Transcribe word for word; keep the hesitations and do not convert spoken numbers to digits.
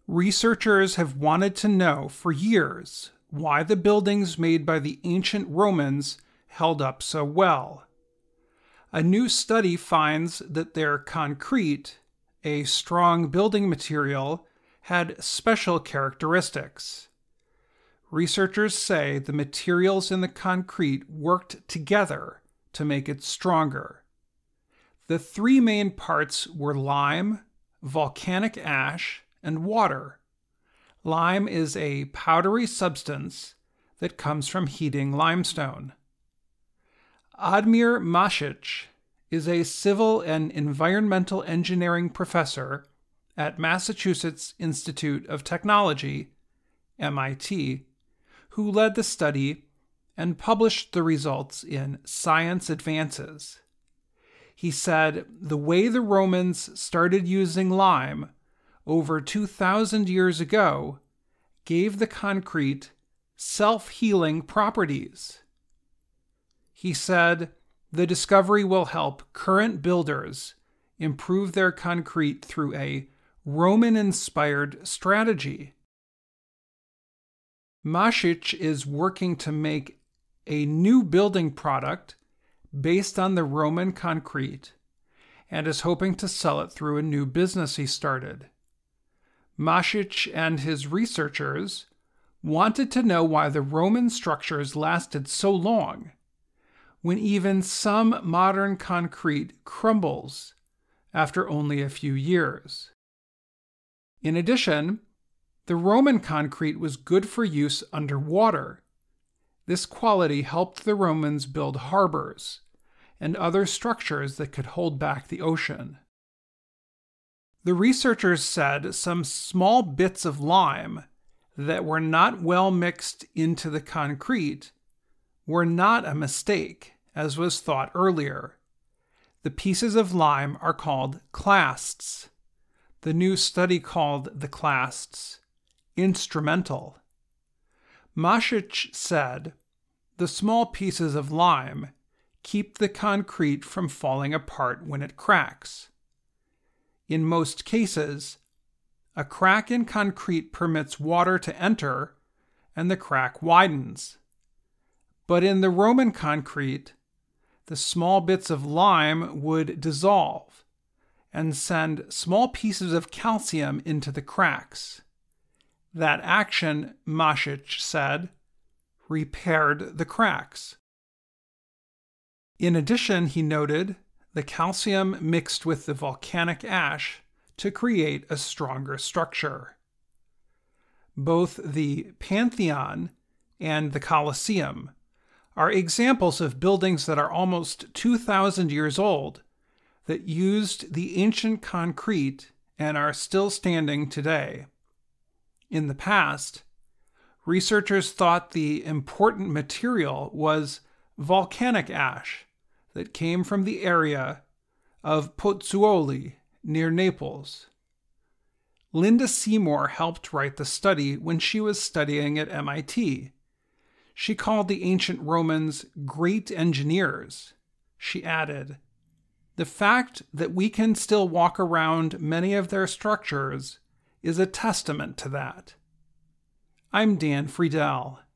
Researchers have wanted to know for years why the buildings made by the ancient Romans held up so well. A new study finds that their concrete, a strong building material, had special characteristics. Researchers say the materials in the concrete worked together to make it stronger. The three main parts were lime, volcanic ash, and water. Lime is a powdery substance that comes from heating limestone. Admir Masic is a civil and environmental engineering professor at Massachusetts Institute of Technology, M I T, who led the study and published the results in Science Advances. He said the way the Romans started using lime over two thousand years ago gave the concrete self-healing properties. He said the discovery will help current builders improve their concrete through a Roman-inspired strategy. Masic is working to make a new building product based on the Roman concrete and is hoping to sell it through a new business he started. Masic and his researchers wanted to know why the Roman structures lasted so long, when even some modern concrete crumbles after only a few years. In addition, the Roman concrete was good for use underwater. This quality helped the Romans build harbors and other structures that could hold back the ocean. The researchers said some small bits of lime that were not well mixed into the concrete were not a mistake, as was thought earlier. The pieces of lime are called clasts. The new study called the clasts instrumental. Masic said the small pieces of lime keep the concrete from falling apart when it cracks. In most cases, a crack in concrete permits water to enter and the crack widens. But in the Roman concrete, the small bits of lime would dissolve and send small pieces of calcium into the cracks. That action, Masic said, repaired the cracks. In addition, he noted, the calcium mixed with the volcanic ash to create a stronger structure. Both the Pantheon and the Colosseum are examples of buildings that are almost two thousand years old that used the ancient concrete and are still standing today. In the past, researchers thought the important material was volcanic ash that came from the area of Pozzuoli near Naples. Linda Seymour helped write the study when she was studying at M I T. She called the ancient Romans great engineers. She added, "The fact that we can still walk around many of their structures is a testament to that." I'm Dan Friedel.